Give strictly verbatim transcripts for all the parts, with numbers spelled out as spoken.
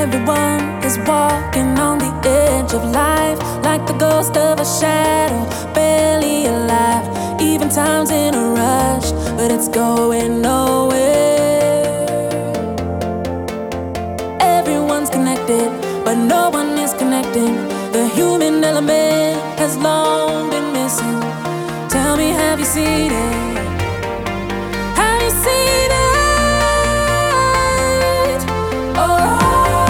Everyone is walking on the edge of life, like the ghost of a shadow, barely alive. Even time's in a rush, but it's going nowhere. Everyone's connected, but no one is connecting. The human element has long been missing. Tell me, have you seen it? Have you seen it? Oh.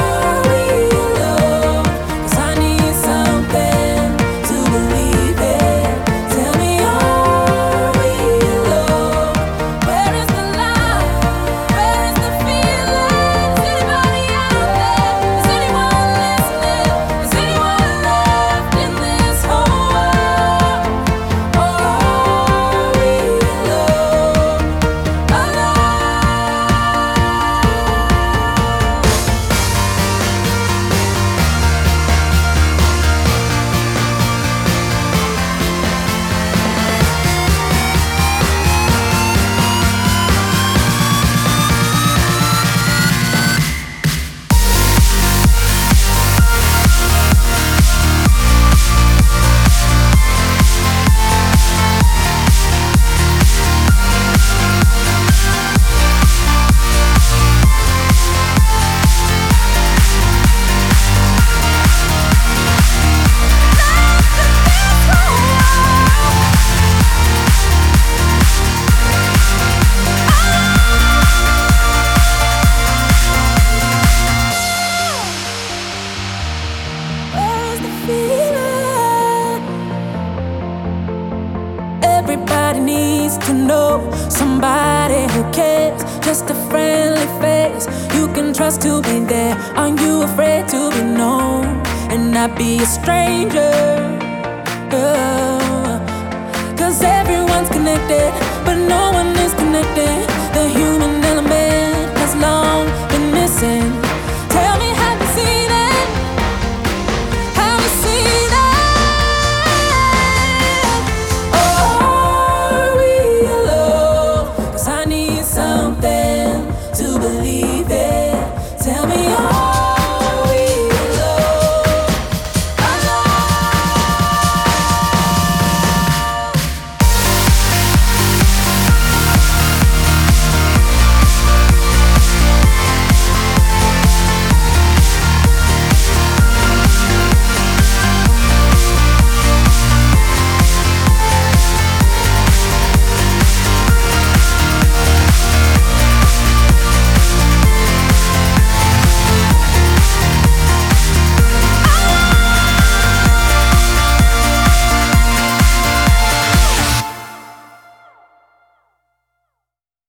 Everybody needs to know somebody who cares. Just a friendly face you can trust to be there. Are you afraid to be known and not be a stranger, girl?